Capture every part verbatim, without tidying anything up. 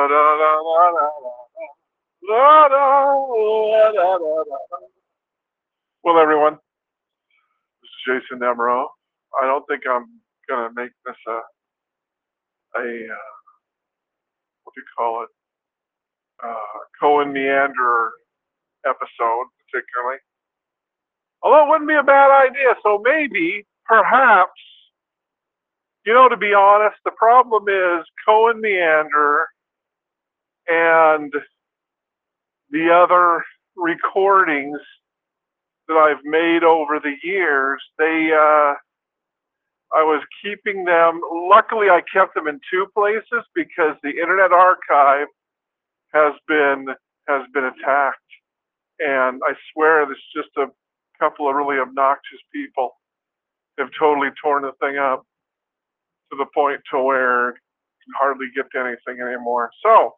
Well, everyone, this is Jason Demereaux. I don't think I'm gonna make this a a uh, what do you call it, uh, Cohen Meander episode particularly. Although it wouldn't be a bad idea. So maybe, perhaps, you know, to be honest, the problem is Cohen Meander and the other recordings that I've made over the years. They, uh, I was keeping them. Luckily, I kept them in two places because the Internet Archive has been has been attacked, and I swear there's just a couple of really obnoxious people have totally torn the thing up to the point to where you can hardly get to anything anymore. So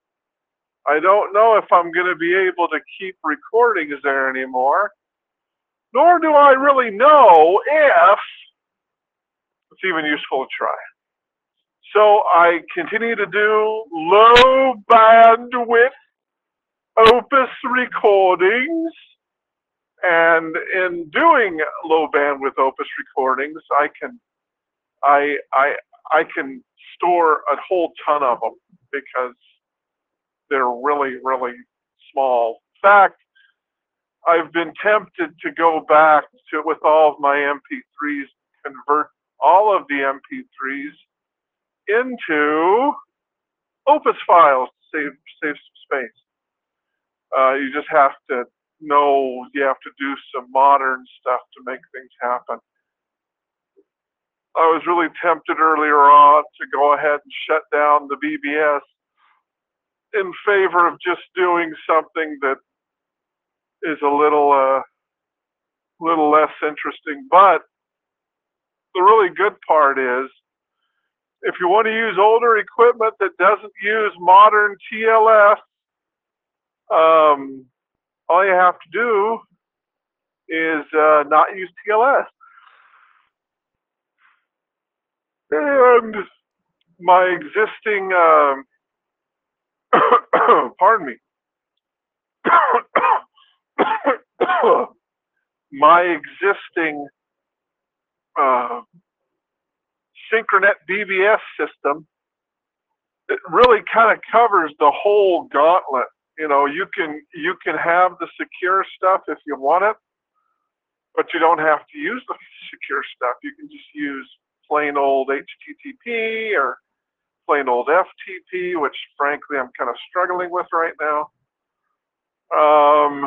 I don't know if I'm going to be able to keep recordings there anymore, nor do I really know if it's even useful to try. So I continue to do low bandwidth Opus recordings, and in doing low bandwidth Opus recordings, I can I I I can store a whole ton of them because they're really really small. In fact, I've been tempted to go back to with all of my M P threes, convert all of the M P threes into Opus files to save save some space. Uh, you just have to know you have to do some modern stuff to make things happen. I was really tempted earlier on to go ahead and shut down the B B S in favor of just doing something that is a little uh, little less interesting. But the really good part is, if you want to use older equipment that doesn't use modern T L S, um, all you have to do is uh, not use T L S. And my existing, um, pardon me, my existing uh, Synchronet B B S system, it really kind of covers the whole gauntlet. You know, you can you can have the secure stuff if you want it, but you don't have to use the secure stuff. You can just use plain old H T T P or plain old F T P, which frankly I'm kind of struggling with right now. Um,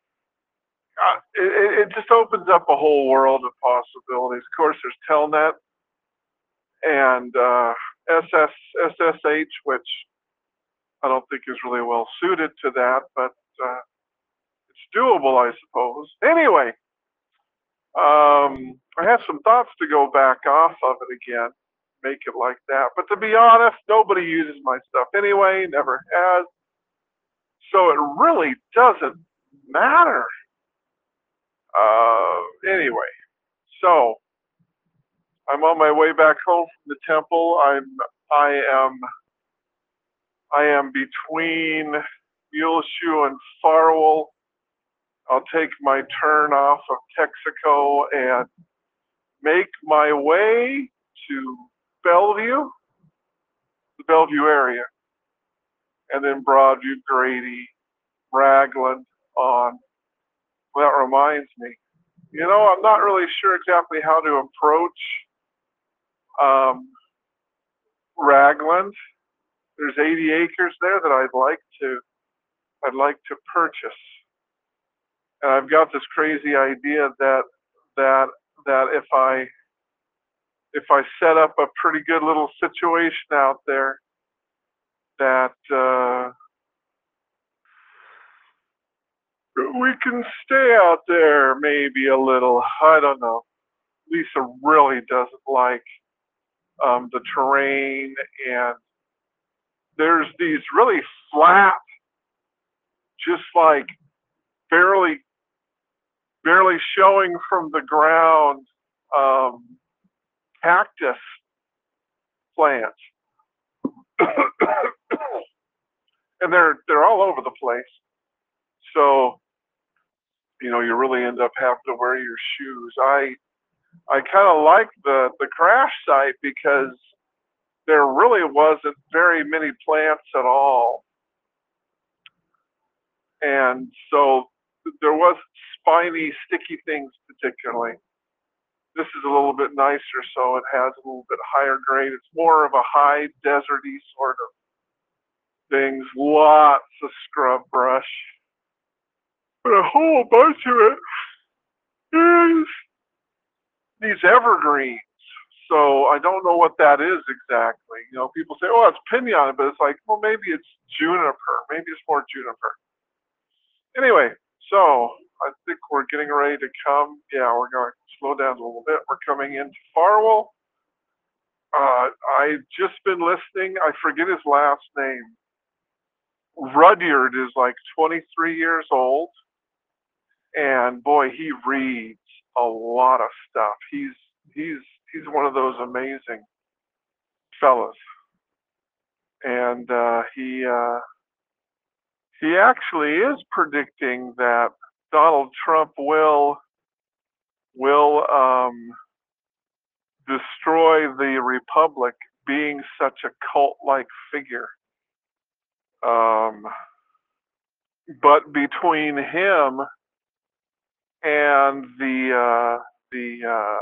it, it just opens up a whole world of possibilities. Of course, there's Telnet and uh, S S H, which I don't think is really well suited to that, but uh, it's doable, I suppose. Anyway, um, I have some thoughts to go back off of it again, make it like that. But to be honest, nobody uses my stuff anyway, never has. So it really doesn't matter. Uh, anyway, so I'm on my way back home from the temple. I'm I am I am between Muleshoe and Farwell. I'll take my turn off of Texaco and make my way to Bellevue, the Bellevue area, and then Broadview, Grady, Ragland on. Well, that reminds me. You know, I'm not really sure exactly how to approach um, Ragland. There's eighty acres there that I'd like to I'd like to purchase. And I've got this crazy idea that that that if I if I set up a pretty good little situation out there, that uh, we can stay out there maybe a little. I don't know. Lisa really doesn't like um, the terrain, and there's these really flat, just like barely barely showing from the ground um, cactus plants. and they're they're all over the place. So you know, you really end up having to wear your shoes. I I kind of like the the crash site because there really wasn't very many plants at all, and so there wasn't spiny, sticky things particularly. This is a little bit nicer, so it has a little bit higher grade. It's more of a high deserty sort of things. Lots of scrub brush, but a whole bunch of it is these evergreens. So I don't know what that is exactly. You know, people say, "Oh, it's pinyon," but it's like, well, maybe it's juniper. Maybe it's more juniper. Anyway, so I think we're getting ready to come. Yeah, we're going to slow down a little bit. We're coming into Farwell. Uh, I've just been listening. I forget his last name. Rudyard is like twenty-three years old, and boy, he reads a lot of stuff. He's he's he's one of those amazing fellas, and uh, he uh, he actually is predicting that Donald Trump will will um, destroy the republic, being such a cult-like figure. Um, but between him and the uh, the uh,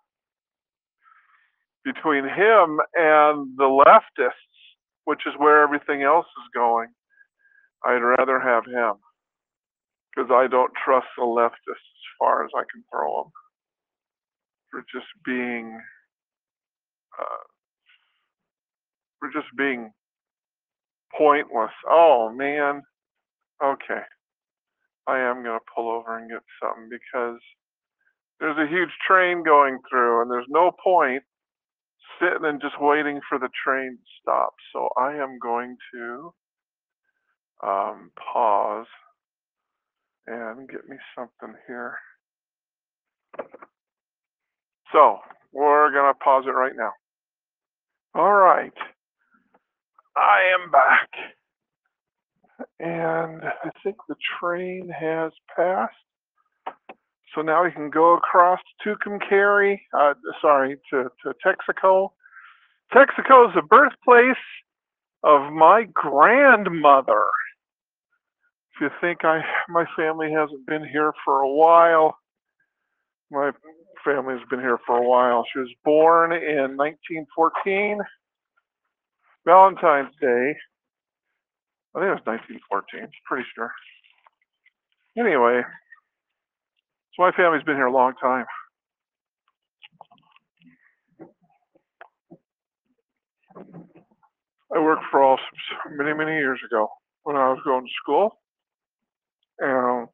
between him and the leftists, which is where everything else is going, I'd rather have him because I don't trust the leftists as far as I can throw them for just being uh, for just being pointless. Oh man, okay, I am gonna pull over and get something because there's a huge train going through, and there's no point sitting and just waiting for the train to stop. So I am going to um, pause and get me something here. So we're gonna pause it right now. All right, I am back, and I think the train has passed. So now we can go across to Tucumcari, uh, sorry, to, to Texaco. Texaco is the birthplace of my grandmother. If you think I, my family hasn't been here for a while, my family's been here for a while. She was born in nineteen fourteen, Valentine's Day. I think it was nineteen fourteen, pretty sure. Anyway, so my family's been here a long time. I worked for Allsup's many, many years ago when I was going to school. And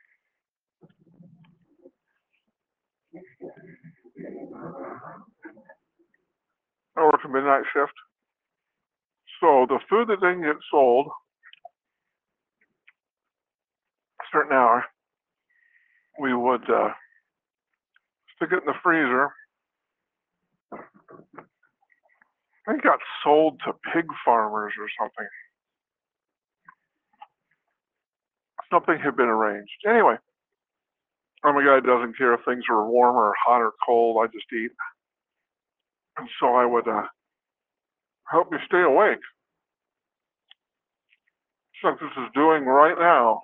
I worked a midnight shift. So the food that didn't get sold a certain hour, we would uh, stick it in the freezer. I think it got sold to pig farmers or something. Something had been arranged. Anyway, I'm a guy who doesn't care if things are warm or hot or cold. I just eat. And so I would uh, help me stay awake. Just like this is doing right now.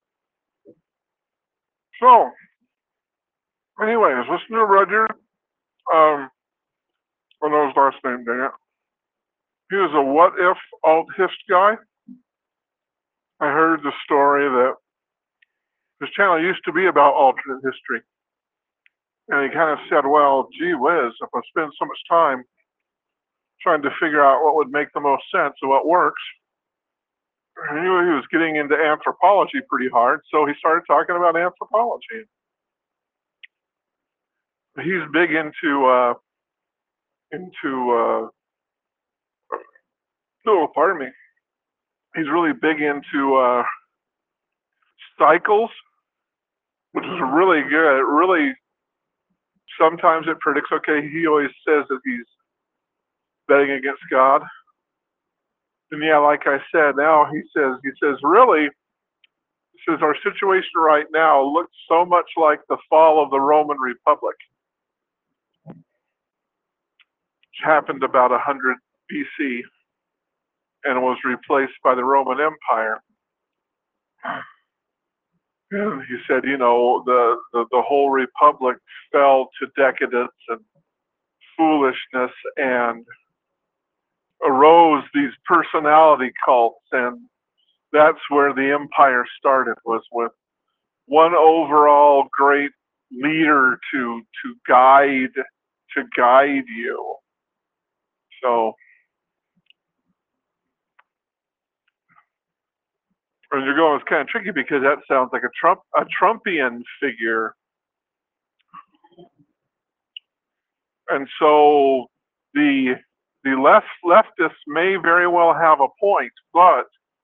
So, anyways, listen to Rudyard. Um, I know his last name, dang it. He was a what if alt hist guy. I heard the story that his channel used to be about alternate history. And he kind of said, well, gee whiz, if I spend so much time trying to figure out what would make the most sense and what works, I knew he was getting into anthropology pretty hard, so he started talking about anthropology. He's big into, uh, into, uh, oh, pardon me. He's really big into uh, cycles, which is really good. It really, sometimes it predicts, okay, he always says that he's betting against God. And yeah, like I said, now he says, he says, really, he says, our situation right now looks so much like the fall of the Roman Republic, which happened about one hundred B C and was replaced by the Roman Empire. And he said, you know, the, the, the whole republic fell to decadence and foolishness, and arose these personality cults, and that's where the empire started, was with one overall great leader to to guide to guide you. So, and you're going, it's kind of tricky because that sounds like a Trump a Trumpian figure, and so the the left leftists may very well have a point, but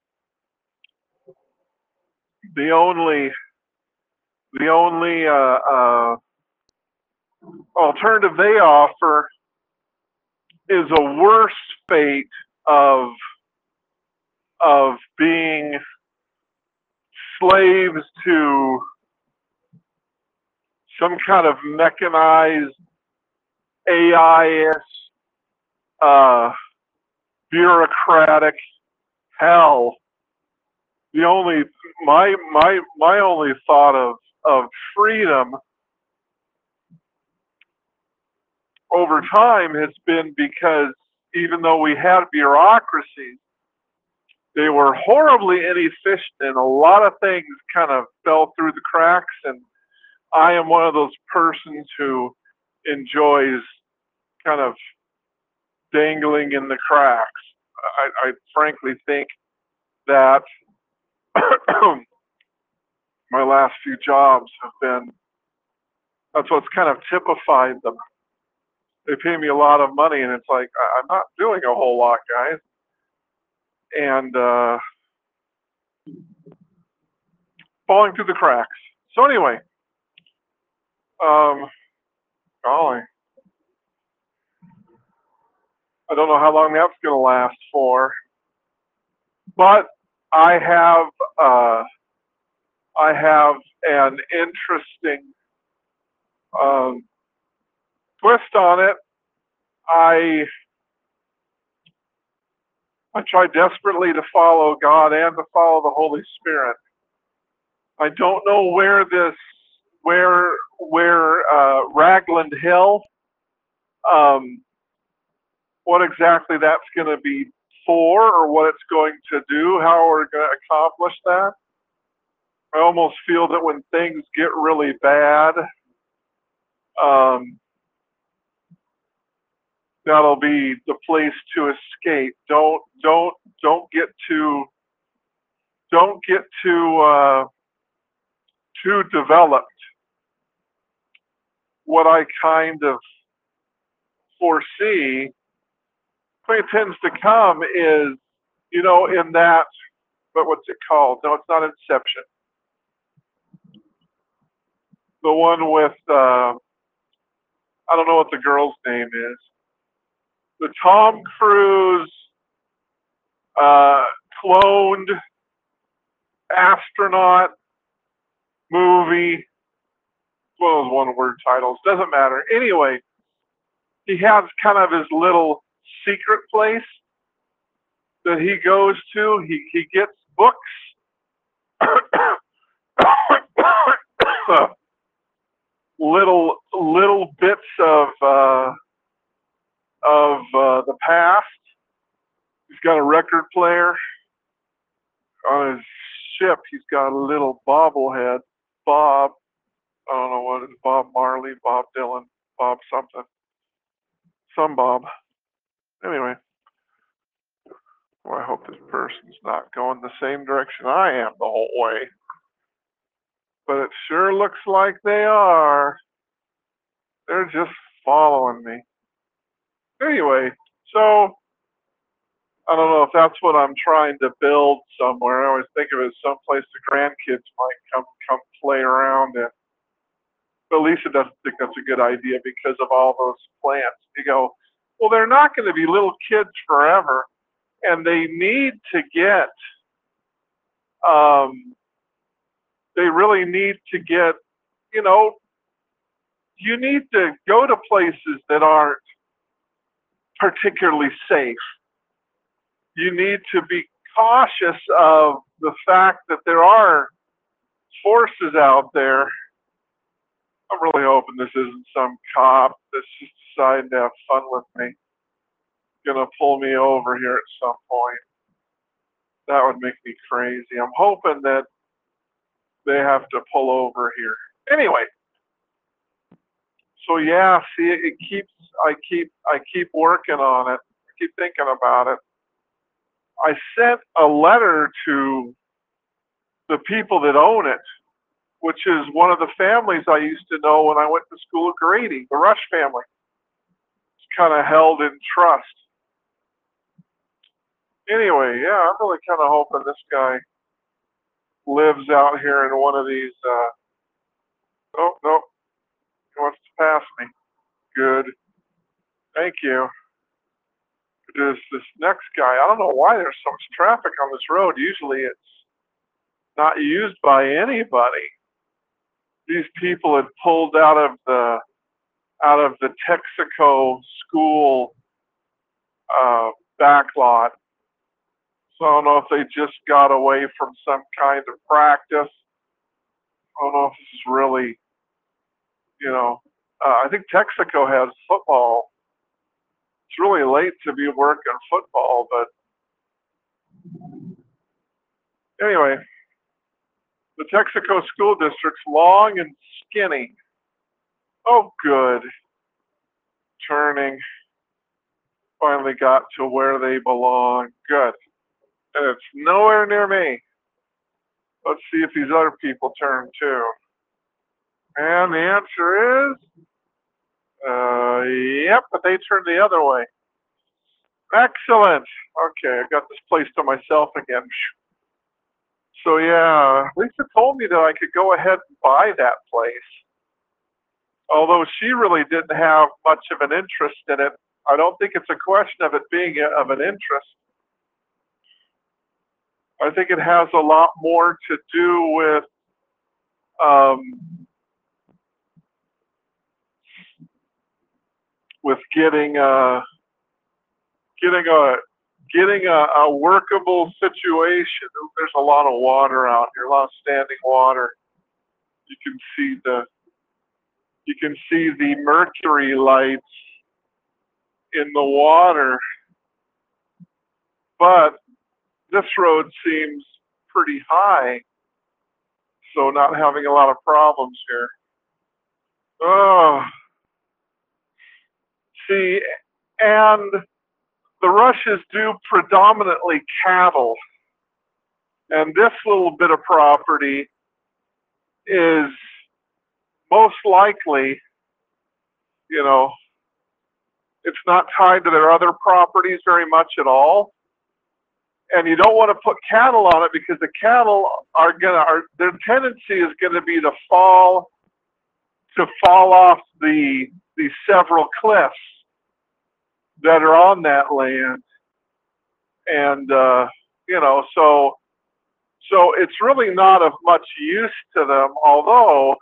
the only the only uh, uh, alternative they offer is a worse fate of of being slaves to some kind of mechanized A I-ish uh, bureaucratic hell. The only my my my only thought of of freedom over time has been, because even though we had bureaucracies, they were horribly inefficient, and a lot of things kind of fell through the cracks. And I am one of those persons who enjoys kind of dangling in the cracks. I, I frankly think that my last few jobs have been, that's what's kind of typified them. They pay me a lot of money, and it's like, I'm not doing a whole lot, guys. And uh, falling through the cracks. So anyway, um, golly, I don't know how long that's going to last for, but I have uh, I have an interesting um, twist on it. I I try desperately to follow God and to follow the Holy Spirit. I don't know where this where where uh, Ragland Hill, um, what exactly that's going to be for, or what it's going to do, how we're going to accomplish that. I almost feel that when things get really bad, um, that'll be the place to escape. Don't don't don't get too don't get too uh, too developed. What I kind of foresee, what it tends to come is, you know, in that, but what's it called? No, it's not Inception. The one with, uh, I don't know what the girl's name is. The Tom Cruise uh, cloned astronaut movie. It's one of those one-word titles. Doesn't matter. Anyway, he has kind of his little secret place that he goes to. He he gets books. little little bits of uh, of uh, the past. He's got a record player on his ship. He's got a little bobblehead, Bob. I don't know what it is. Bob Marley, Bob Dylan, Bob something, some Bob. Anyway, well, I hope this person's not going the same direction I am the whole way, but it sure looks like they are. They're just following me. Anyway, so I don't know if that's what I'm trying to build somewhere. I always think of it as someplace the grandkids might come come play around in. But Lisa doesn't think that's a good idea because of all those plants. You go, well, they're not going to be little kids forever. and they need to get, um, they really need to get, you know, you need to go to places that aren't particularly safe. You need to be cautious of the fact that there are forces out there. I'm really hoping this isn't some cop that's just deciding to have fun with me. Gonna pull me over here at some point. That would make me crazy. I'm hoping that they have to pull over here. Anyway, so yeah, see, it keeps. I keep. I keep working on it. I keep thinking about it. I sent a letter to the people that own it, which is one of the families I used to know when I went to school at Grady, the Rush family. It's kind of held in trust. Anyway, yeah, I'm really kind of hoping this guy lives out here in one of these. Uh, oh, no, he wants to pass me. Good. Thank you. There's this next guy. I don't know why there's so much traffic on this road. Usually it's not used by anybody. These people had pulled out of the out of the Texaco school uh, backlot. So I don't know if they just got away from some kind of practice. I don't know if this is really, you know, uh, I think Texaco has football. It's really late to be working football, but anyway, the Texaco school district's long and skinny. Oh, good. Turning. Finally got to where they belong. Good. And it's nowhere near me. Let's see if these other people turn too. And the answer is, uh, yep, but they turned the other way. Excellent. Okay, I got this place to myself again. So yeah, Lisa told me that I could go ahead and buy that place. Although she really didn't have much of an interest in it. I don't think it's a question of it being a, of an interest. I think it has a lot more to do with um, with getting a getting a getting a, a workable situation. There's a lot of water out here, a lot of standing water. You can see the you can see the mercury lights in the water, but this road seems pretty high, so not having a lot of problems here. Oh, see, and the Rushes do predominantly cattle, and this little bit of property is most likely, you know, it's not tied to their other properties very much at all. And you don't want to put cattle on it because the cattle are gonna, are, their tendency is going to be to fall, to fall off the the several cliffs that are on that land, and uh, you know, so so it's really not of much use to them. Although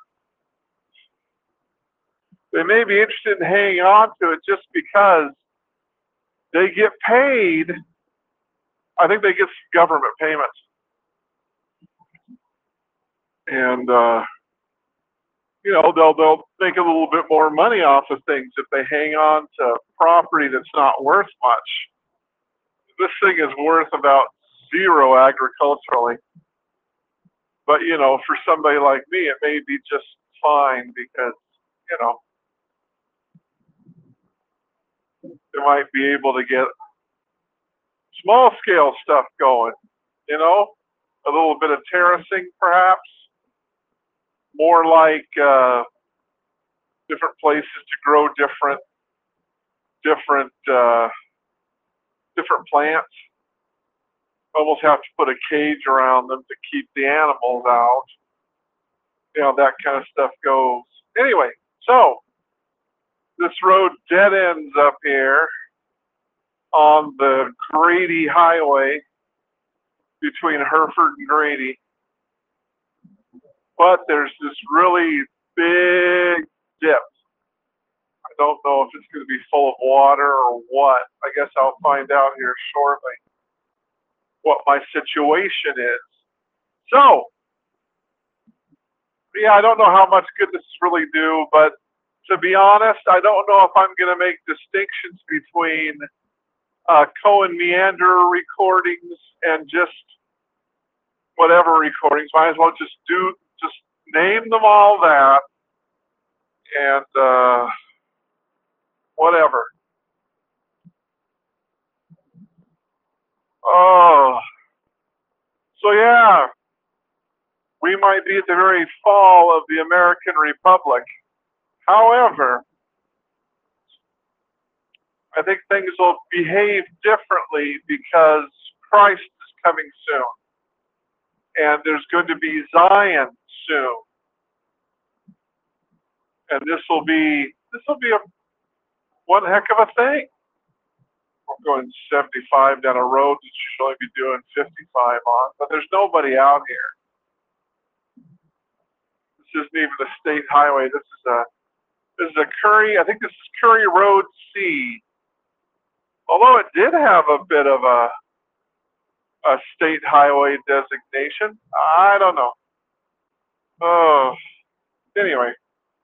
they may be interested in hanging on to it just because they get paid. I think they get some government payments, and uh, you know, they'll they'll make a little bit more money off of things if they hang on to property that's not worth much. This thing is worth about zero agriculturally, but you know, for somebody like me, it may be just fine because you know they might be able to get small scale stuff going. You know, a little bit of terracing, perhaps, more like uh, different places to grow different different uh, different plants. Almost have to put a cage around them to keep the animals out. You know, that kind of stuff goes. Anyway, so this road dead ends up here. on the Grady Highway between Hereford and Grady. But there's this really big dip. I don't know if it's going to be full of water or what. I guess I'll find out here shortly what my situation is. So, yeah, I don't know how much good this really do, but to be honest, I don't know if I'm going to make distinctions between uh, Cohen Meander recordings and just whatever recordings. Might as well just do, just name them all that and uh, whatever. Oh, so yeah, we might be at the very fall of the American Republic. However, I think things will behave differently because Christ is coming soon. And there's going to be Zion soon. And this will be this will be a one heck of a thing. We're going seventy-five down a road that you should only be doing fifty-five on, but there's nobody out here. This isn't even a state highway. This is a this is a Curry, I think this is Curry Road C. Although it did have a bit of a a state highway designation. I don't know. Oh, anyway.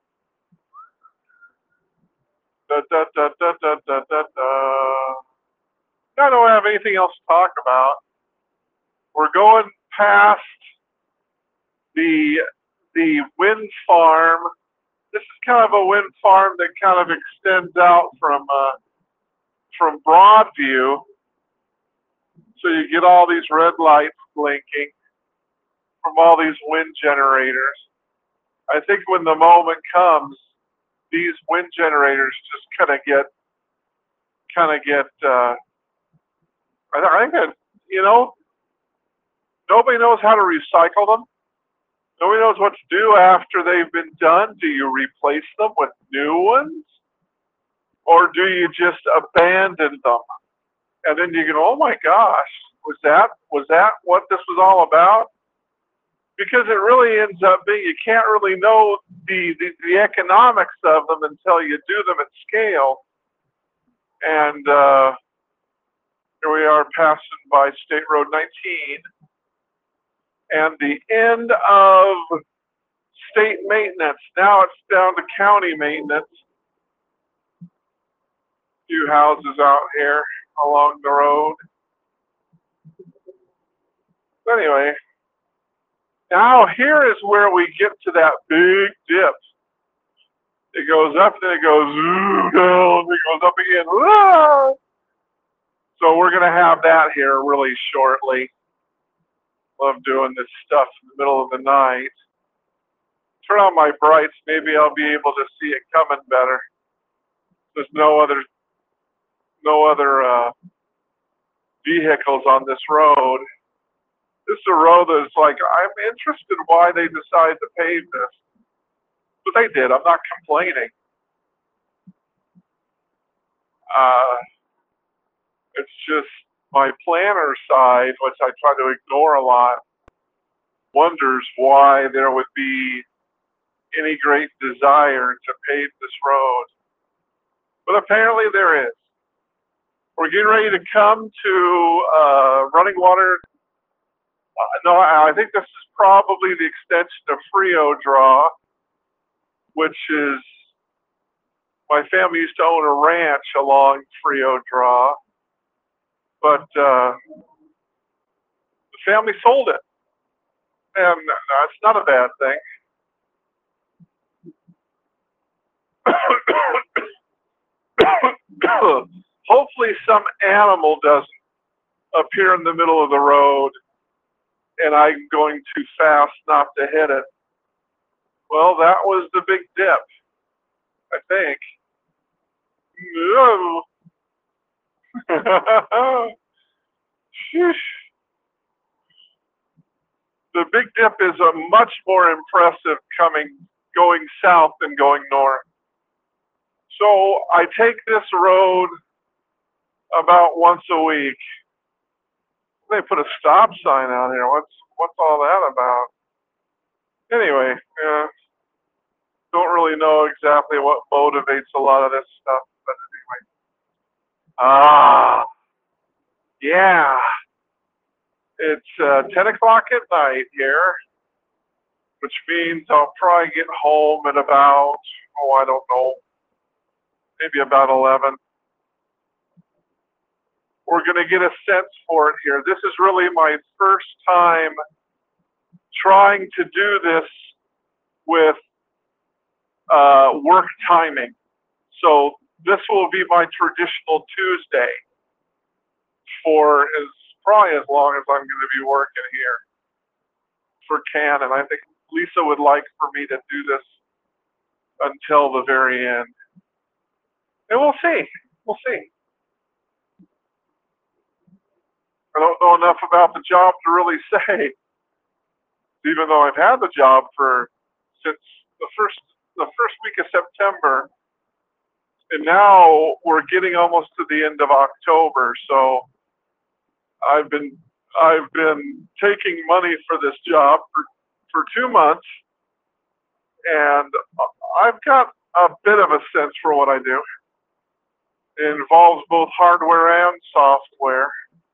Da, da, da, da, da, da, da, da. I don't have anything else to talk about. We're going past the the wind farm. This is kind of a wind farm that kind of extends out from uh, from Broadview. So you get all these red lights blinking from all these wind generators. I think when the moment comes, these wind generators just kind of get, kind of get, uh, I think that, you know, nobody knows how to recycle them. Nobody knows what to do after they've been done. Do you replace them with new ones? Or do you just abandon them? And then you go, oh my gosh, was that, was that what this was all about? Because it really ends up being, you can't really know the, the, the economics of them until you do them at scale. And uh, here we are passing by State Road nineteen. And the end of state maintenance. Now it's down to county maintenance. A few houses out here along the road. Anyway, now here is where we get to that big dip. It goes up, then it goes down, it goes up again. Ah! So we're going to have that here really shortly. Love doing this stuff in the middle of the night. Turn on my brights, maybe I'll be able to see it coming better. There's no other, no other uh, vehicles on this road. This is a road that's like, I'm interested in why they decided to pave this. But they did, I'm not complaining. Uh, it's just my planner side, which I try to ignore a lot, wonders why there would be any great desire to pave this road. But apparently there is. We're getting ready to come to uh, running water. Uh, no, I think this is probably the extension of Frio Draw, which is, my family used to own a ranch along Frio Draw, but uh, the family sold it. And that's not a bad thing. Hopefully some animal doesn't appear in the middle of the road and I'm going too fast not to hit it. Well, that was the big dip, I think. No. The big dip is a much more impressive coming, going south than going north. So I take this road about once a week. They put a stop sign out here. What's what's all that about? Anyway, yeah, don't really know exactly what motivates a lot of this stuff, but anyway. Ah, yeah. It's uh, ten o'clock at night here, which means I'll probably get home at about, oh, I don't know, maybe about eleven. We're going to get a sense for it here. This is really my first time trying to do this with uh, work timing. So this will be my traditional Tuesday for as probably as long as I'm going to be working here for Canon. I think Lisa would like for me to do this until the very end. And we'll see. We'll see. I don't know enough about the job to really say, even though I've had the job for since the first the first week of September, and now we're getting almost to the end of October. So I've been I've been taking money for this job for for two months, and I've got a bit of a sense for what I do. It involves both hardware and software.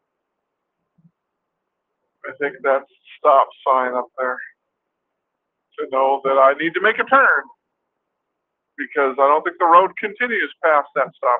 I think that's the stop sign up there to know that I need to make a turn because I don't think the road continues past that stop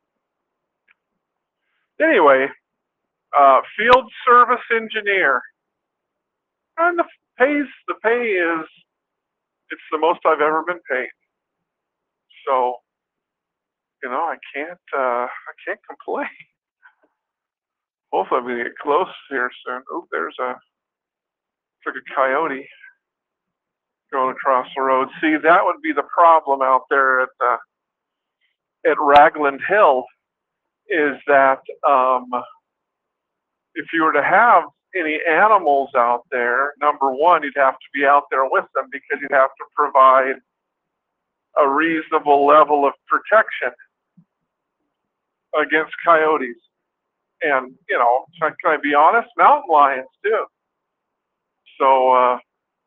sign. Anyway, uh, field service engineer. And the pays the pay is it's the most I've ever been paid. So, you know, I can't uh, I can't complain. Hopefully I'm gonna get close here soon. Oh, there's a it's like a coyote going across the road. See, that would be the problem out there at the at Ragland Hill is that um, if you were to have any animals out there, number one, you'd have to be out there with them because you'd have to provide a reasonable level of protection against coyotes. And, you know, can I be honest? Mountain lions too. So uh,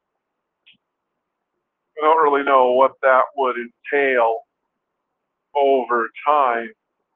I don't really know what that would entail over time.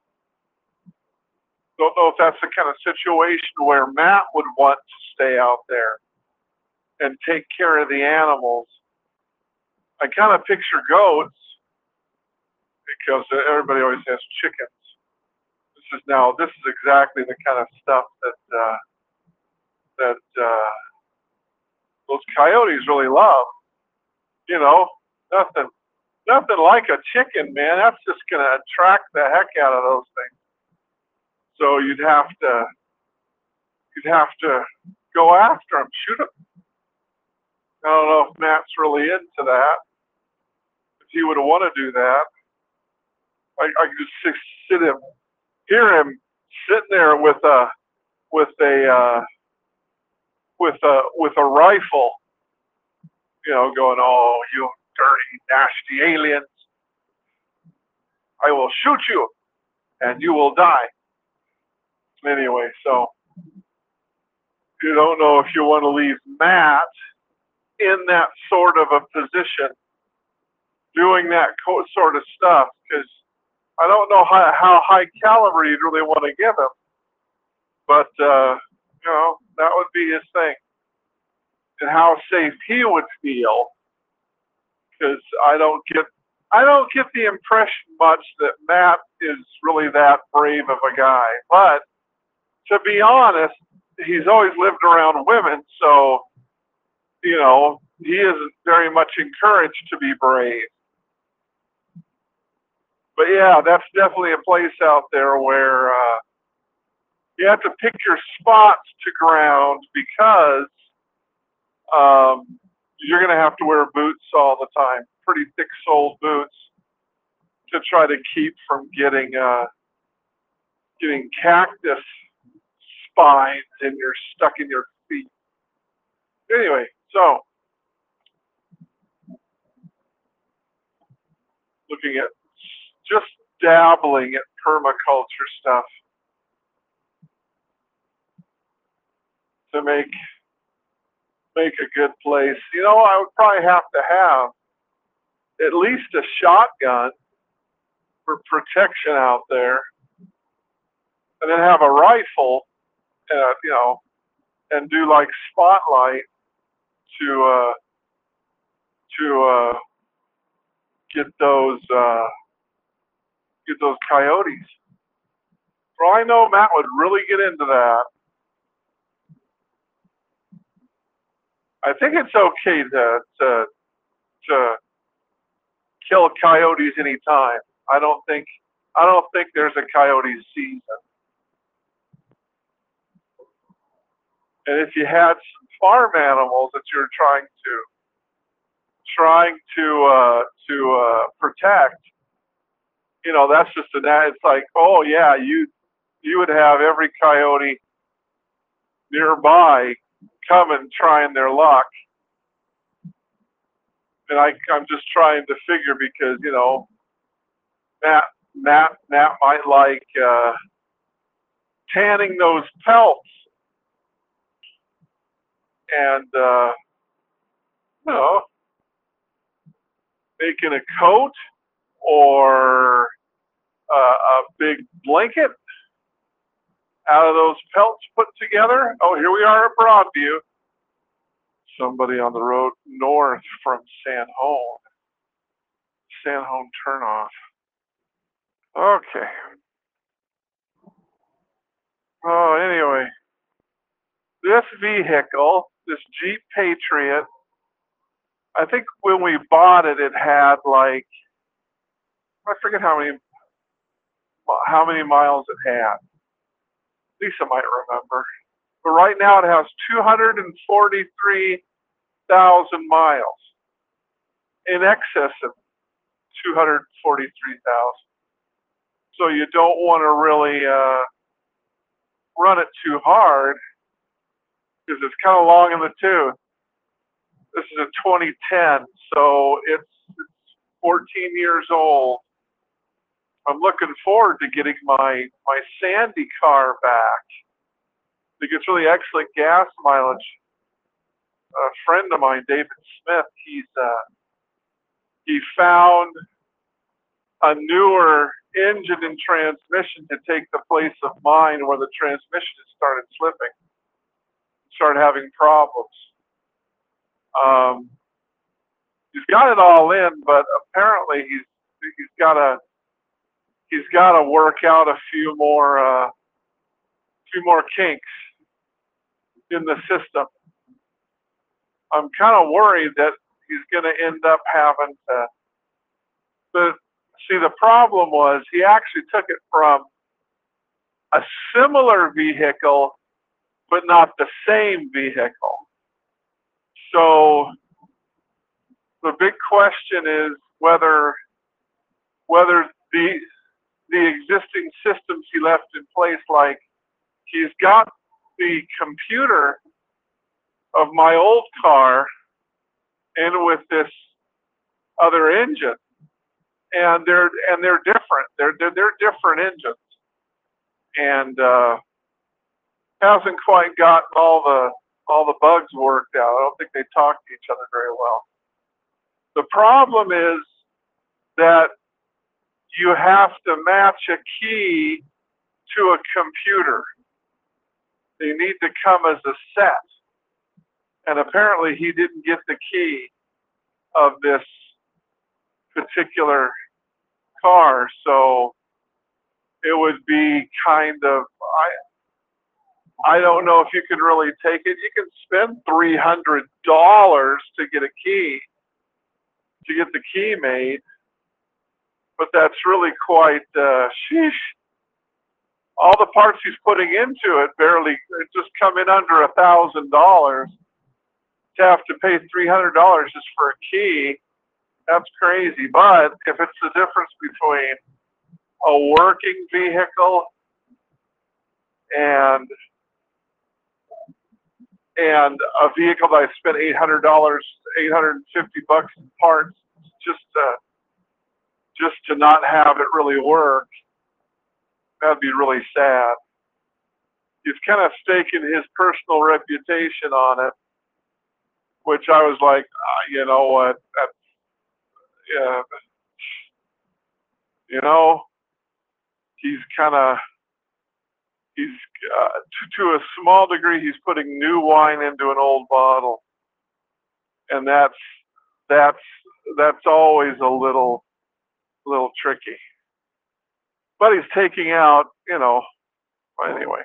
Don't know if that's the kind of situation where Matt would want to stay out there and take care of the animals. I kind of picture goats because everybody always has chickens. This is now, this is exactly the kind of stuff that uh, that uh, those coyotes really love. You know, nothing, nothing like a chicken, man. That's just gonna attract the heck out of those things. So you'd have to, you'd have to go after them, shoot them. I don't know if Matt's really into that. If he would want to do that, I, I could just sit him, hear him sitting there with a, with a, uh, with a, with a rifle, you know, going, "Oh, you dirty, nasty aliens! I will shoot you, and you will die." Anyway, so you don't know if you want to leave Matt in that sort of a position, doing that sort of stuff, because I don't know how, how high caliber you'd really want to give him, but uh, you know, that would be his thing, and how safe he would feel, because I don't get I don't get the impression much that Matt is really that brave of a guy, but to be honest, he's always lived around women, so, you know, he isn't very much encouraged to be brave. But yeah, that's definitely a place out there where uh, you have to pick your spots to ground because um, you're going to have to wear boots all the time, pretty thick-soled boots, to try to keep from getting uh, getting cactus spines and you're stuck in your feet. Anyway, so looking at just dabbling at permaculture stuff. to make make a good place. You know, I would probably have to have at least a shotgun for protection out there, and then have a rifle, uh, you know, and do like spotlight to uh, to uh, get those uh, get those coyotes. Well, I know Matt would really get into that. I think it's okay to to to kill coyotes anytime. I don't think I don't think there's a coyote season. And if you had some farm animals that you're trying to trying to uh, to uh, protect, you know, that's just an it's like, oh yeah, you you would have every coyote nearby coming trying their luck. And I, I'm just trying to figure because, you know, Matt, Matt, Matt might like uh, tanning those pelts and, uh, you know, making a coat or uh, a big blanket out of those pelts put together. Oh, here we are at Broadview. Somebody on the road north from San Home. San Home turnoff. Okay. Oh, anyway, this vehicle, this Jeep Patriot, I think when we bought it, it had like, I forget how many how many miles it had. Lisa might remember. But right now it has two hundred forty-three thousand miles, in excess of two hundred forty-three thousand. So you don't want to really uh, run it too hard because it's kind of long in the tooth. This is a twenty ten, so it's, it's fourteen years old. I'm looking forward to getting my, my Sandy car back. It gets really excellent gas mileage. A friend of mine, David Smith, he's uh, he found a newer engine and transmission to take the place of mine where the transmission started slipping, started having problems. Um, he's got it all in, but apparently he's he's got to he's got to work out a few more uh, few more kinks in the system. I'm kind of worried that he's going to end up having to. But see, the problem was he actually took it from a similar vehicle, but not the same vehicle. So the big question is whether whether the the existing systems he left in place, like he's got the computer of my old car and with this other engine, and they're and they're different. They're they're, they're different engines, and uh, hasn't quite gotten all the all the bugs worked out. I don't think they talk to each other very well. The problem is that you have to match a key to a computer. They need to come as a set. And apparently he didn't get the key of this particular car. So it would be kind of, I, I don't know if you can really take it. You can spend three hundred dollars to get a key, to get the key made. But that's really quite, uh, sheesh. All the parts he's putting into it barely, it just come in under a thousand dollars. To have to pay three hundred dollars just for a key, that's crazy. But if it's the difference between a working vehicle and and a vehicle that I spent eight hundred dollars, eight hundred fifty bucks in parts just to just to not have it really work, that'd be really sad. he's kind of staking his personal reputation on it, which I was like, ah, you know what, that's, yeah, you know, he's kind of, he's, uh, to, to a small degree, he's putting new wine into an old bottle. And that's, that's, that's always a little, little tricky. But he's taking out, you know, anyway,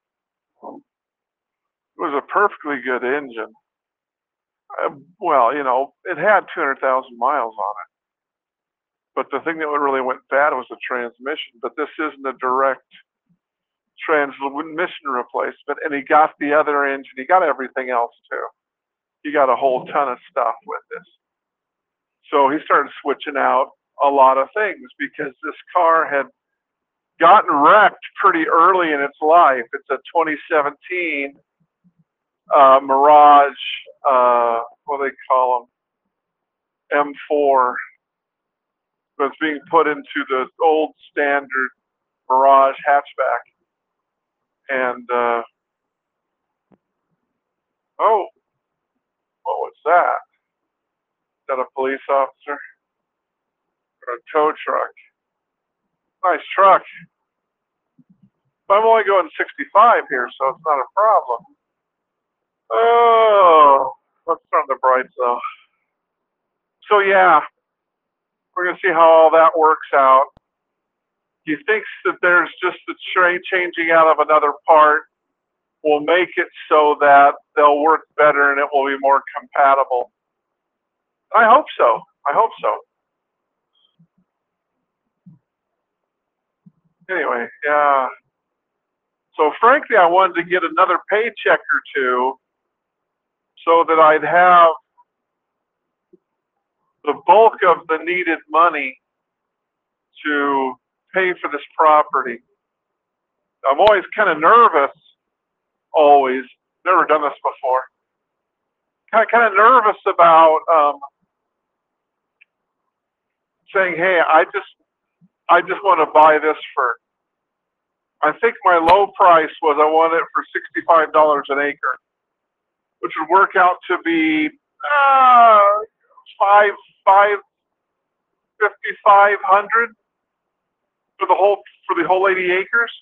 it was a perfectly good engine. Uh, well, you know, it had two hundred thousand miles on it. But the thing that really went bad was the transmission. But this isn't a direct transmission replacement. And he got the other engine. He got everything else too. He got a whole ton of stuff with this. So he started switching out a lot of things because this car had gotten wrecked pretty early in its life. It's a twenty seventeen uh, Mirage, uh, what do they call them? M four. Was being put into the old standard Mirage hatchback. And, uh, oh, what was that? Is that a police officer? Or a tow truck? Nice truck. But I'm only going sixty-five here, so it's not a problem. Oh, let's turn the brights off. So yeah, we're going to see how all that works out. He thinks that there's just the train changing out of another part will make it so that they'll work better and it will be more compatible. I hope so. I hope so. Anyway, yeah. So frankly, I wanted to get another paycheck or two so that I'd have the bulk of the needed money to pay for this property. I'm always kind of nervous, always, never done this before, kind of, kind of nervous about um, saying, hey, I just, I just want to buy this for, I think my low price was I wanted it for sixty-five dollars an acre, which would work out to be uh, five, five, fifty-five hundred for the whole, for the whole eighty acres.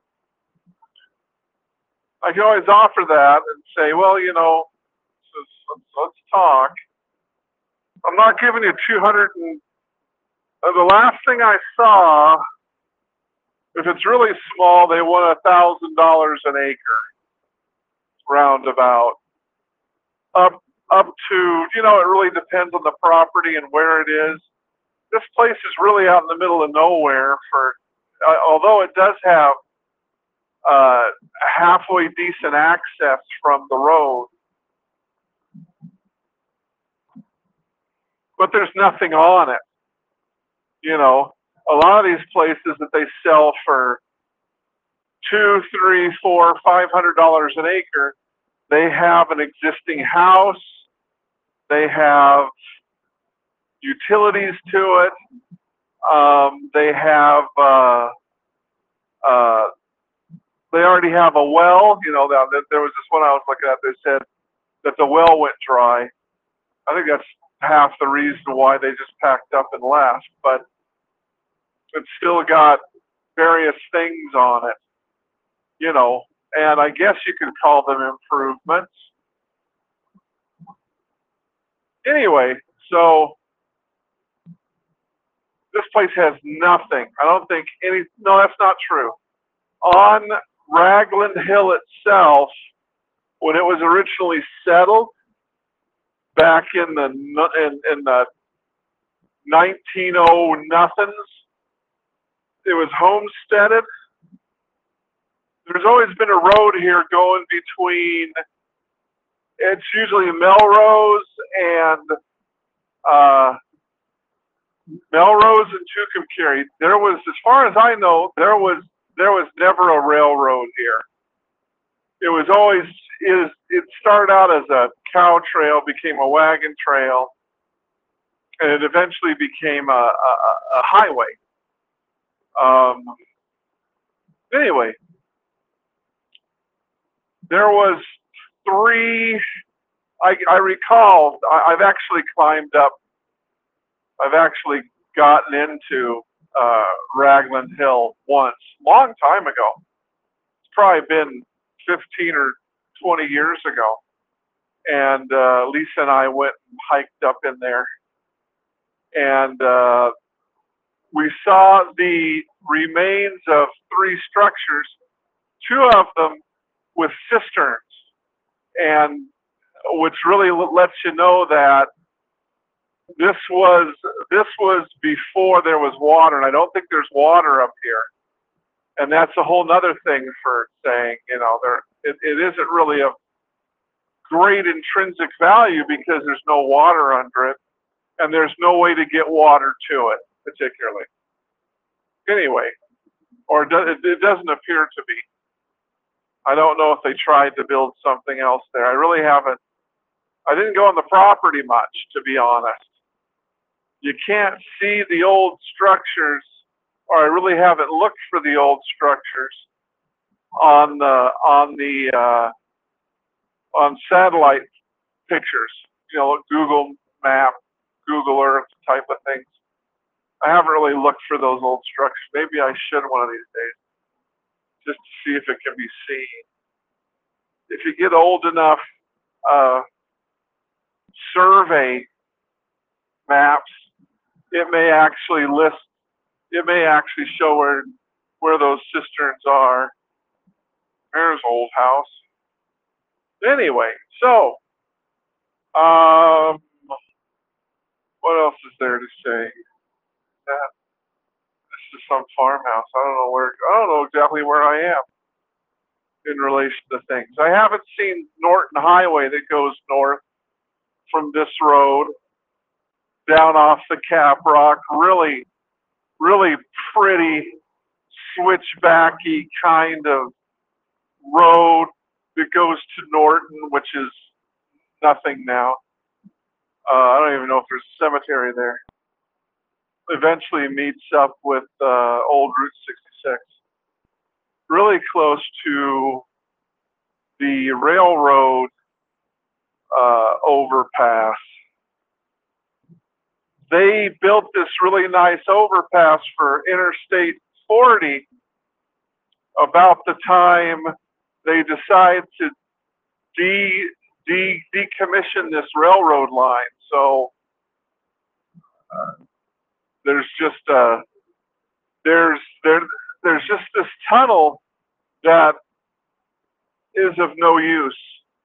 I can always offer that and say, well, you know, let's, let's talk. I'm not giving you two hundred and uh, the last thing I saw, if it's really small, they want a thousand dollars an acre, roundabout. Up, up to, you know, it really depends on the property and where it is. This place is really out in the middle of nowhere. For, uh, although it does have uh, halfway decent access from the road, but there's nothing on it. You know, a lot of these places that they sell for two, three, four, five hundred dollars an acre, they have an existing house, they have utilities to it, um, they have, uh, uh, they already have a well. You know, there was this one I was looking at, they said that the well went dry. I think that's half the reason why they just packed up and left, but it's still got various things on it, you know, and I guess you could call them improvements. Anyway, so this place has nothing. I don't think any, no, that's not true. On Ragland Hill itself, when it was originally settled back in the in, in the nineteen oh nothings, it was homesteaded. There's always been a road here going between, it's usually Melrose and uh, Melrose and Tucumcari. There was, as far as I know, there was there was never a railroad here. It was always, is it started out as a cow trail, became a wagon trail, and it eventually became a, a, a highway. Um, anyway, there was three. I, I recall. I, I've actually climbed up. I've actually gotten into uh, Raglan Hill once, long time ago. It's probably been fifteen or twenty years ago, and uh, Lisa and I went and hiked up in there, and uh, we saw the remains of three structures, two of them with cisterns, and which really lets you know that this was this was before there was water, and I don't think there's water up here. And that's a whole nother thing for saying, you know, there it, it isn't really of great intrinsic value because there's no water under it, and there's no way to get water to it particularly. Anyway, or it, it doesn't appear to be. I don't know if they tried to build something else there. I really haven't. I didn't go on the property much, to be honest. You can't see the old structures, or I really haven't looked for the old structures on the on the uh, on satellite pictures. You know, Google Map, Google Earth type of things. I haven't really looked for those old structures. Maybe I should one of these days, just to see if it can be seen. If you get old enough, uh, survey maps, it may actually list. It may actually show where where those cisterns are. There's old house. Anyway, so um, what else is there to say? That this is some farmhouse. I don't know where. I don't know exactly where I am in relation to things. I haven't seen Norton Highway that goes north from this road down off the Cap Rock. Really, really pretty switchbacky kind of road that goes to Norton, which is nothing now. Uh, I don't even know if there's a cemetery there. Eventually meets up with uh, old Route sixty-six. Really close to the railroad uh, overpass. They built this really nice overpass for Interstate forty about the time they decide to de, de decommission this railroad line. So uh, there's just uh, there's there there's just this tunnel that is of no use,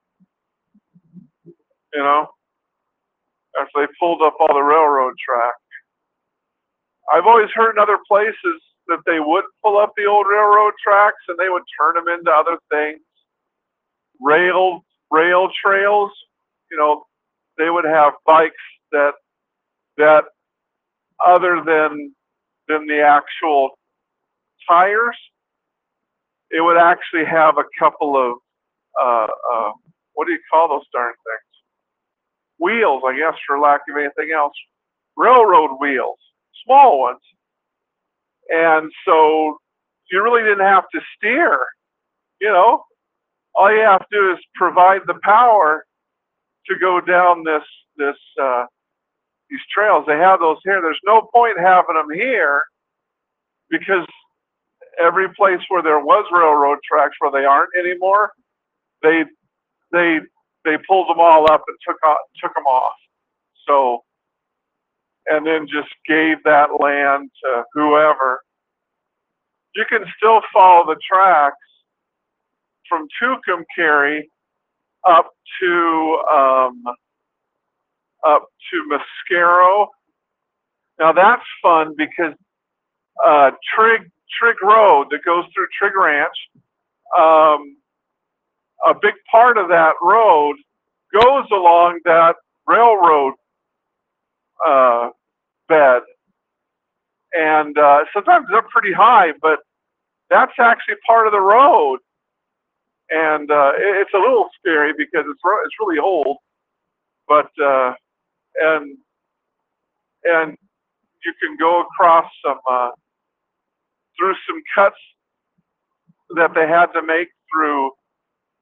you know, after they pulled up all the railroad track. I've always heard in other places that they would pull up the old railroad tracks and they would turn them into other things. Rail rail trails, you know, they would have bikes that that other than than the actual tires, it would actually have a couple of uh, uh, what do you call those darn things? Wheels, I guess, for lack of anything else. Railroad wheels, small ones. And so you really didn't have to steer, you know. All you have to do is provide the power to go down this this uh, these trails. They have those here. There's no point having them here because every place where there was railroad tracks where they aren't anymore, they they they pulled them all up and took off, took them off. So and then just gave that land to whoever. You can still follow the tracks from Tucumcari up to um, up to Mosquero. Now that's fun because uh, Trig Trig Road that goes through Trig Ranch, um, a big part of that road goes along that railroad uh, bed, and uh, sometimes they're pretty high, but that's actually part of the road, and uh, it, it's a little scary because it's it's really old, but uh, and and you can go across some uh, through some cuts that they had to make through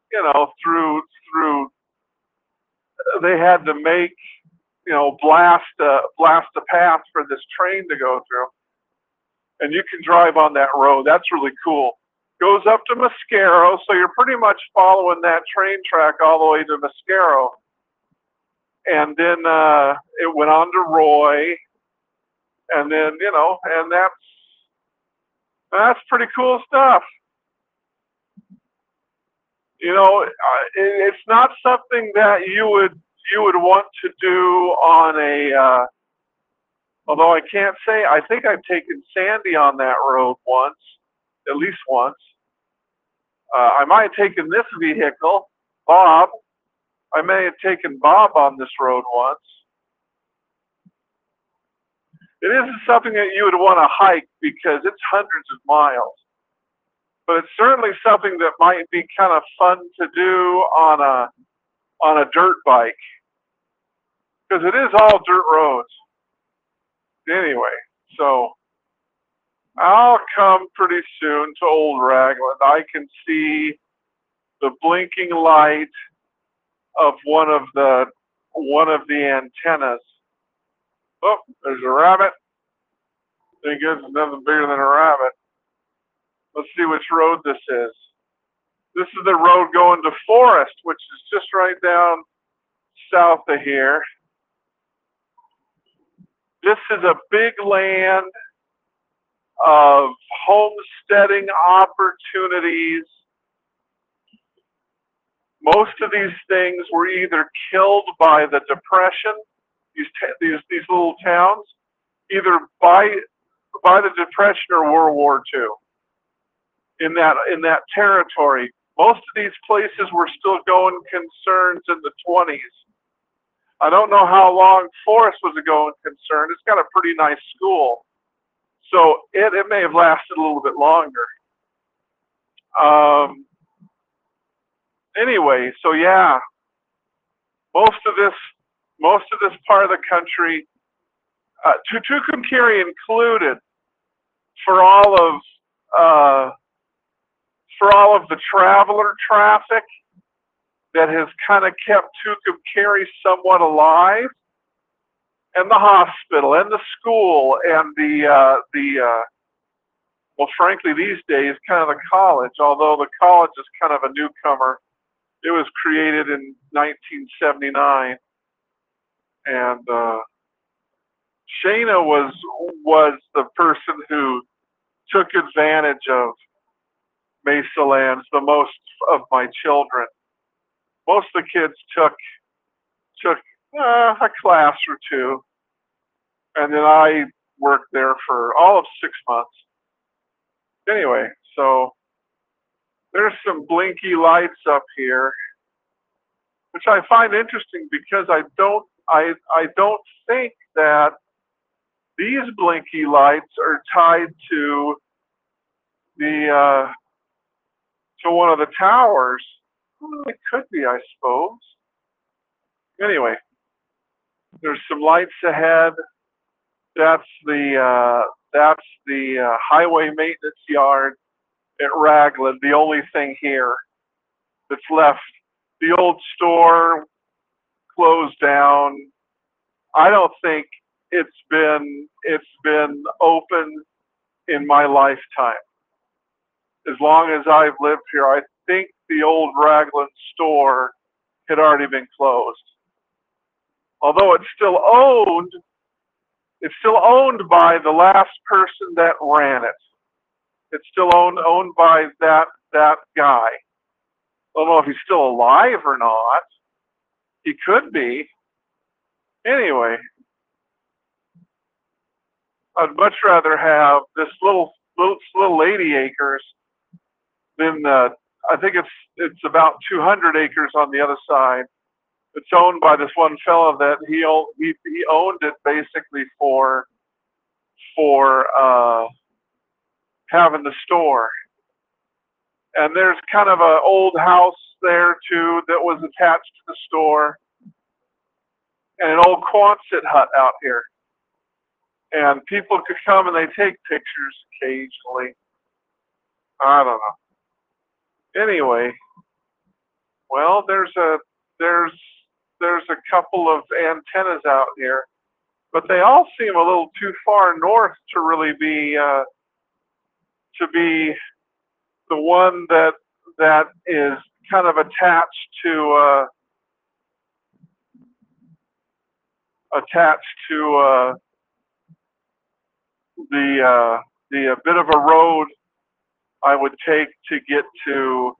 you know, through through they had to make, you know, blast a blast a path for this train to go through, and you can drive on that road. That's really cool. Goes up to Mascaro, so you're pretty much following that train track all the way to Mascaro, and then uh, it went on to Roy, and then you know, and that's that's pretty cool stuff. You know, uh, it, it's not something that you would you would want to do on a. Uh, although I can't say, I think I've taken Sandy on that road once, at least once. Uh, I might have taken this vehicle, Bob. I may have taken Bob on this road once. It isn't something that you would want to hike because it's hundreds of miles. But it's certainly something that might be kind of fun to do on a on a dirt bike, because it is all dirt roads. Anyway, so I'll come pretty soon to Old Ragland. I can see the blinking light of one of the one of the antennas. Oh, there's a rabbit. Thank goodness, nothing bigger than a rabbit. Let's see which road this is. This is the road going to Forest, which is just right down south of here. This is a big land of homesteading opportunities. Most of these things were either killed by the Depression, these these these little towns, either by by the Depression or World War Two. In that in that territory, most of these places were still going concerns in the twenties. I don't know how long Forest was a going concern. It's got a pretty nice school, so it, it may have lasted a little bit longer. Um, anyway, so yeah, most of this most of this part of the country, uh, Tucumcari included, for all of uh, for all of the traveler traffic that has kind of kept Tucumcari somewhat alive, and the hospital, and the school, and the uh, the uh, well, frankly, these days, kind of the college. Although the college is kind of a newcomer, it was created in nineteen seventy-nine, and uh, Shana was was the person who took advantage of Mesa Lands the most of my children. Most of the kids took took uh, a class or two, and then I worked there for all of six months. Anyway, so there's some blinky lights up here, which I find interesting because I don't I I don't think that these blinky lights are tied to the uh, to one of the towers. Well, it could be, I suppose. Anyway, there's some lights ahead. That's the uh, that's the uh, highway maintenance yard at Ragland. The only thing here that's left. The old store closed down. I don't think it's been it's been open in my lifetime. As long as I've lived here, I think the old Ragland store had already been closed. Although it's still owned, it's still owned by the last person that ran it. It's still owned owned by that that guy. I don't know if he's still alive or not. He could be. Anyway, I'd much rather have this little little little eighty acres than uh, I think it's it's about two hundred acres on the other side. It's owned by this one fellow that he he he owned it basically for for uh, having the store. And there's kind of an old house there too that was attached to the store, and an old Quonset hut out here. And people could come and they take pictures occasionally. I don't know. Anyway, Well, there's a there's there's a couple of antennas out here, but they all seem a little too far north to really be uh, to be the one that that is kind of attached to uh, attached to uh, the uh, the uh, bit of a road I would take to get to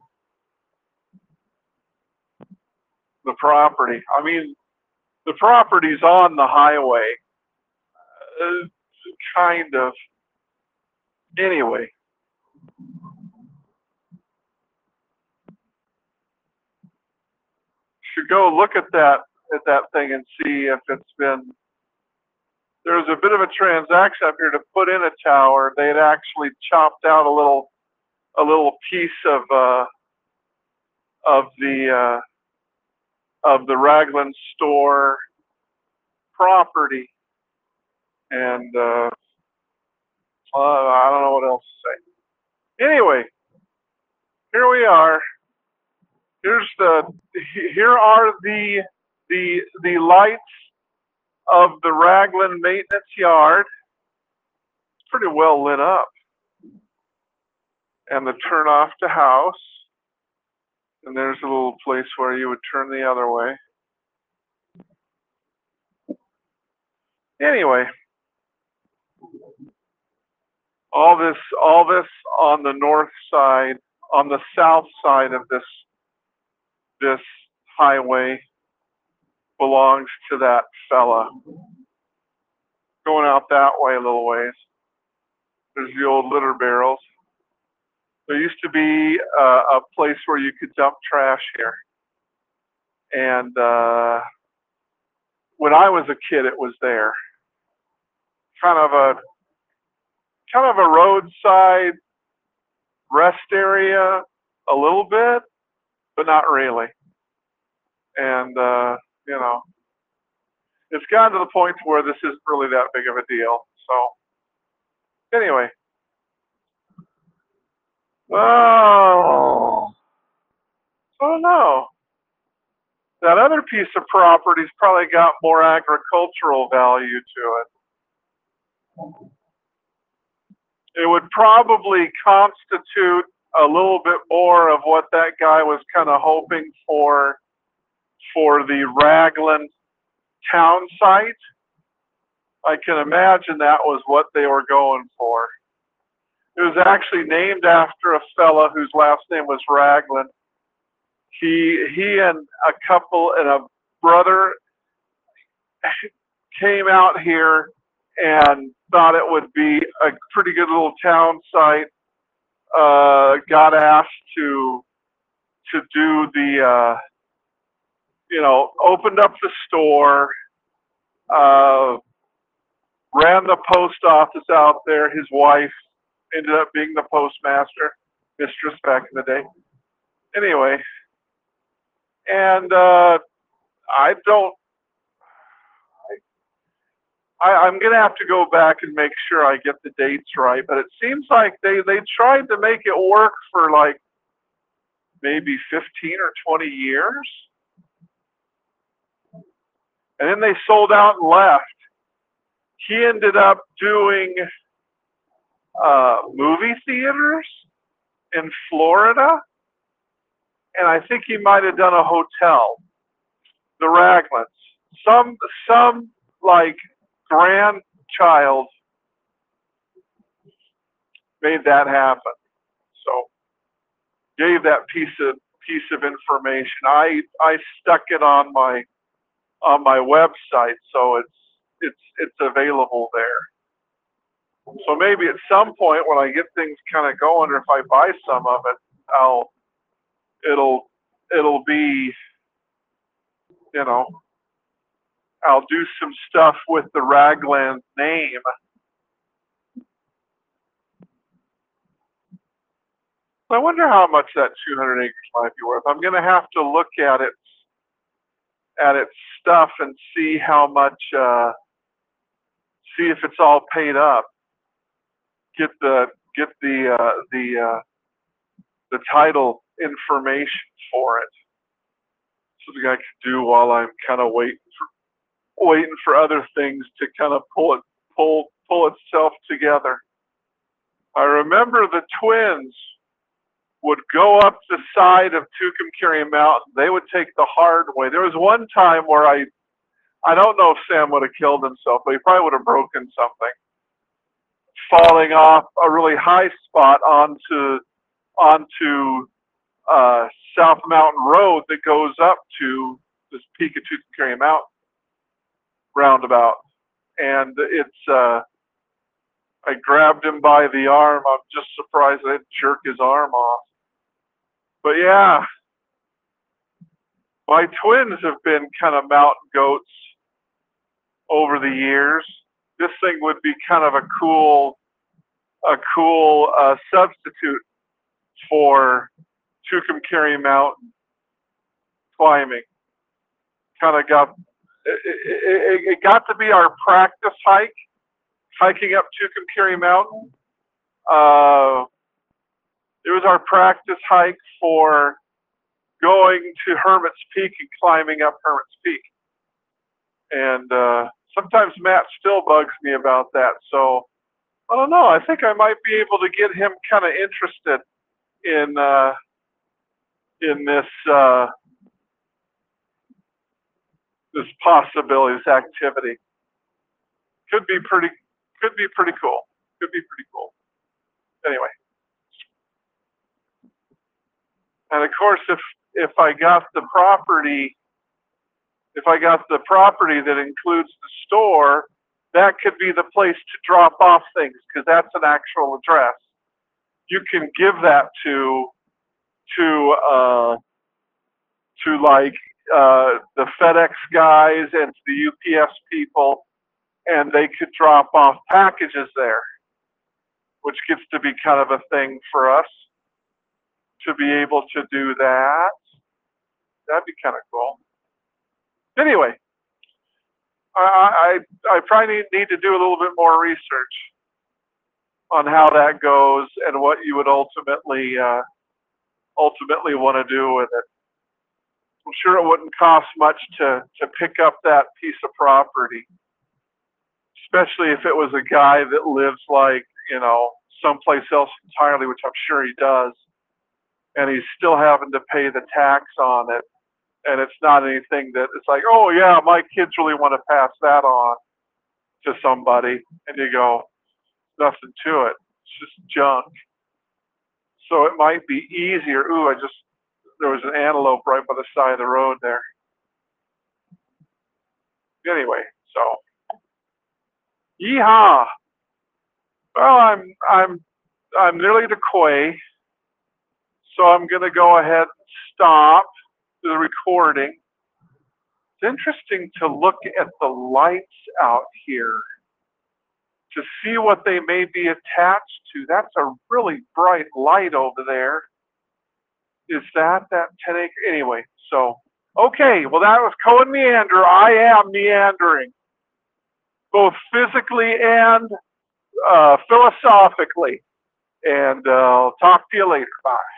the property. I mean, the property's on the highway, uh, kind of. Anyway, should go look at that at that thing and see if it's been. There's a bit of a transaction up here to put in a tower. They had actually chopped out a little a little piece of uh, of the uh, of the Raglan store property, and uh, uh, I don't know what else to say. Anyway, here we are. Here's the here are the the the lights of the Raglan maintenance yard. It's pretty well lit up, and the turn off to house. And there's a little place where you would turn the other way. Anyway, all this all this on the north side, on the south side of this this highway belongs to that fella. Going out that way a little ways, there's the old litter barrels. There used to be uh, a place where you could dump trash here. And uh, when I was a kid, it was there. Kind of a kind of a roadside rest area, a little bit, but not really. And uh, you know, it's gotten to the point where this isn't really that big of a deal. So anyway, oh, I don't know. That other piece of property's probably got more agricultural value to it. It would probably constitute a little bit more of what that guy was kind of hoping for for the Raglan town site. I can imagine that was what they were going for. It was actually named after a fella whose last name was Raglan. He he and a couple and a brother came out here and thought it would be a pretty good little town site. Uh, got asked to to do the uh, you know, opened up the store, uh, ran the post office out there. His wife ended up being the postmaster, mistress back in the day. Anyway, and uh, I don't. I, I'm gonna have to go back and make sure I get the dates right, but it seems like they they tried to make it work for like maybe fifteen or twenty years, and then they sold out and left. He ended up doing uh, movie theaters in Florida, and I think he might have done a hotel, the Raglans. Some some like grandchild made that happen. So gave that piece of piece of information. I I stuck it on my on my website, so it's it's it's available there. So maybe at some point when I get things kind of going, or if I buy some of it, I'll it'll it'll be, you know, I'll do some stuff with the Raglan name. I wonder how much that two hundred acres might be worth. I'm going to have to look at it at its stuff and see how much, uh, see if it's all paid up. Get the get the uh, the uh, the title information for it. something I could do while I'm kind of waiting for waiting for other things to kind of pull it pull pull itself together. I remember the twins would go up the side of Tucumcari Mountain. They would take the hard way. There was one time where I I don't know if Sam would have killed himself, but he probably would have broken something, falling off a really high spot onto onto uh, South Mountain Road that goes up to this peak of Tucumcari Mountain roundabout. And it's, uh, I grabbed him by the arm. I'm just surprised I didn't jerk his arm off. But yeah, my twins have been kind of mountain goats over the years. This thing would be kind of a cool, a cool uh, substitute for Tucumcari Mountain climbing. Kind of got it, it, it got to be our practice hike, hiking up Tucumcari Mountain. Uh, it was our practice hike for going to Hermit's Peak and climbing up Hermit's Peak. And uh, sometimes Matt still bugs me about that. So I don't know. I think I might be able to get him kind of interested in uh, in this uh, this possibility, this activity. Could be pretty. Could be pretty cool. Could be pretty cool. Anyway, and of course, if if I got the property, if I got the property that includes the store, that could be the place to drop off things because that's an actual address. You can give that to to uh, to like uh, the FedEx guys and to the U P S people, and they could drop off packages there, which gets to be kind of a thing for us to be able to do that. That'd be kind of cool. Anyway, I, I, I probably need, need to do a little bit more research on how that goes and what you would ultimately uh, ultimately want to do with it. I'm sure it wouldn't cost much to, to pick up that piece of property, especially if it was a guy that lives like, you know, someplace else entirely, which I'm sure he does, and he's still having to pay the tax on it. And it's not anything that it's like, oh yeah, my kids really want to pass that on to somebody. And you go, nothing to it. It's just junk. So it might be easier. Ooh, I just, there was an antelope right by the side of the road there. Anyway, so, yeehaw. Well, I'm, I'm, I'm nearly to Quay. So I'm going to go ahead and stop the recording. It's interesting to look at the lights out here to see what they may be attached to. That's a really bright light over there. Is that that ten acre? Anyway, so, okay, well that was Cohen Meander. I am meandering, both physically and uh, philosophically. And uh, I'll talk to you later. Bye.